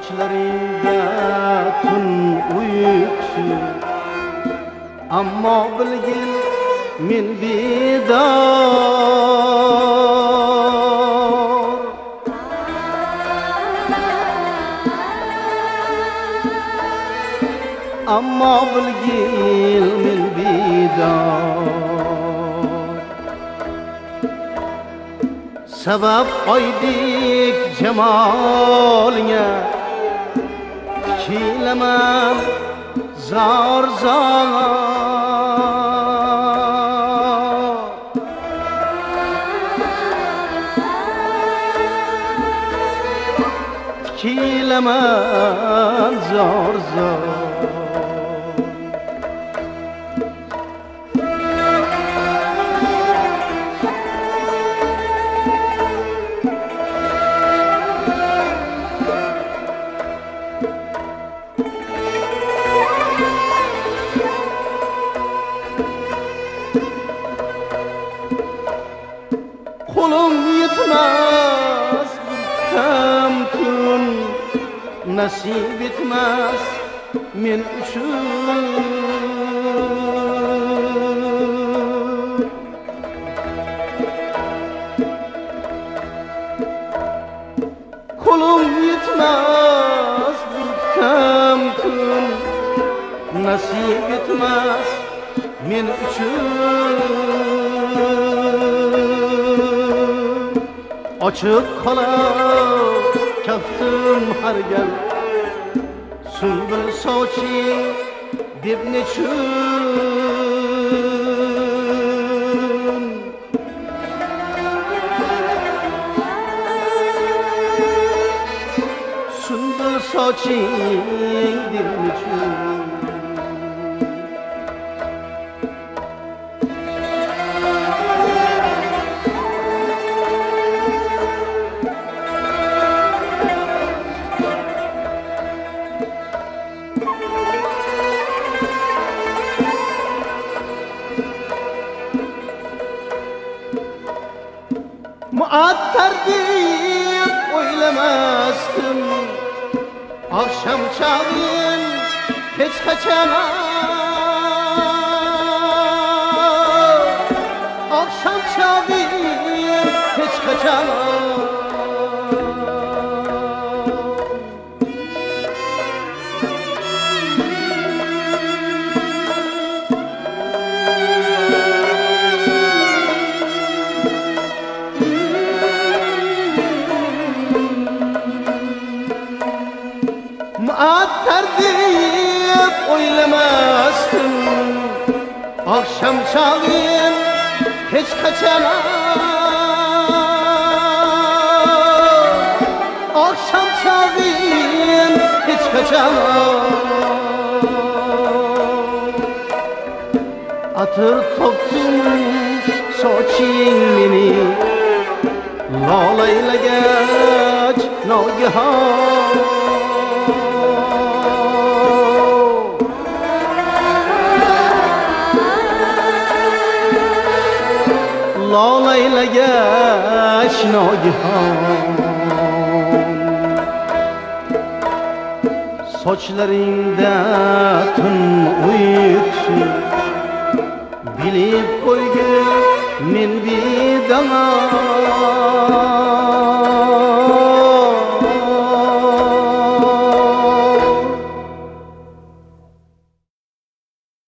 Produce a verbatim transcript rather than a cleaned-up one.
Sochlaringda tun uyqusi, ammo bilgin men bedor. Ammo bilgin men bedor. Sabab oydek jamolingga Kilaman zor zor. Kilaman zor zor. Qo'lim yetmas tam kun, nasib etmas men uchun. Qo'lim yetmas tam kun, nasib etmas men uchun. Ochiq qolar kaftim har gal, sunbul soching deb nechun. Sunbul soching deb nechun. Muattar deb o'ylamasdim, oqshom chog'in hech qachon. Oqshom chog'in hech qachon. Muattar deb o'ylamasdim, oqshom chog'in hech qachon. Oqshom chog'in hech qachon. Atir topdim soching meni, lolaylagach nogahon. Lolaylagach nogahon. Sochlaringda tun uyqusi, bilib qo'ygin men bedor.